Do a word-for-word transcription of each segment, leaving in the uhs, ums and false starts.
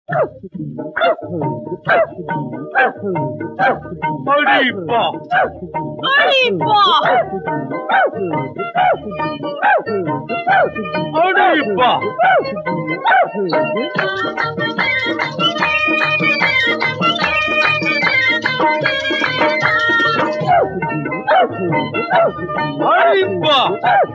अरे वाह, अरे वाह, अरे वाह। अरे वाह।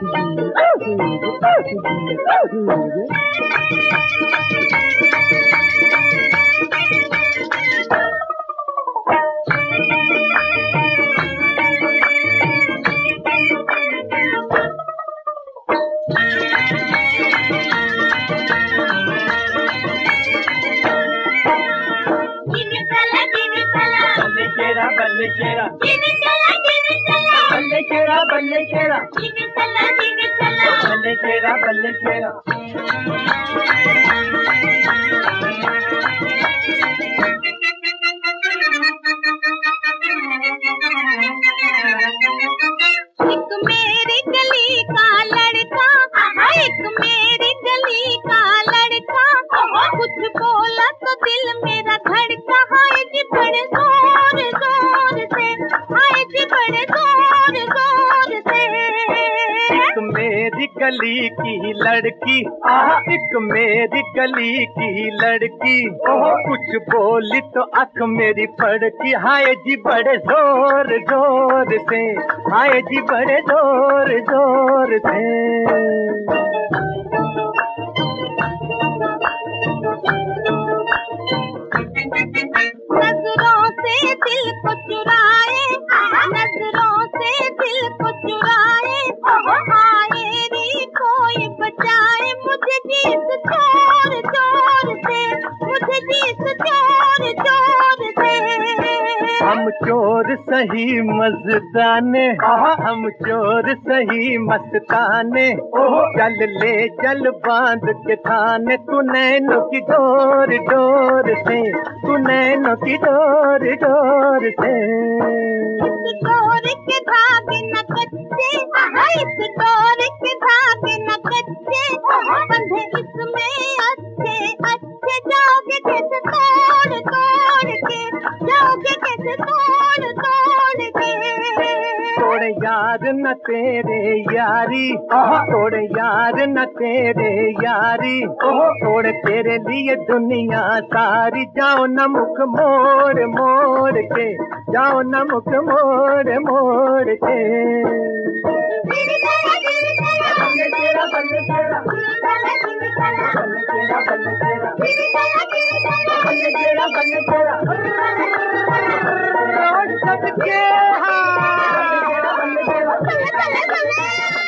बल्ले शेरा बल्ले शेरा बल्ले शेरा बल्ले शेरा बल्ले शेरा एक मेरी गली का लड़का, एक मेरी गली का लड़का, कुछ बोला तो दिल मेरा धड़का। हाय जी बड़े जोर जोर से, हाय जी बड़े जोर जोर से। एक मेरी गली की लड़की, एक मेरी गली की लड़की, कुछ बोली तो आँख मेरी फड़की। हाय जी बड़े जोर जोर से, हाय जी बड़े जोर जोर से। नजरों से दिल को चुराए, नजरों से दिल को चुराए, आए री कोई बचाए मुझे जीत जोर जोर से, मुझे जीत जोर जोर से। हम चोर सही मस्ताने, हम चोर सही मस्ताने, चल ले चल बांध के थाने। तू नैनो की डोर डोर से, तू नैनो की डोर डोर से। इस डोर के धागे न कच्चे, इस डोर के धागे न कच्चे, बंधे इसमें अच्छे अच्छे। जाओगे कैसे तोड़ तोड़ के, जाओगे कैसे तोड़ तोड़ के। तोड़ यार न तेरे यारी, तोड़ यार न तेरे यारी, तोड़ तेरे लिए दुनिया सारी। जाओ न मुख मोड़ मोड़ के, जाओ न मुख मोड़ मोड़ के। बल्ले शेरा बल्ले शेरा बल्ले शेरा बल्ले शेरा बल्ले शेरा बल्ले शेरा सबके हाँ। बल्ले शेरा बल्ले शेरा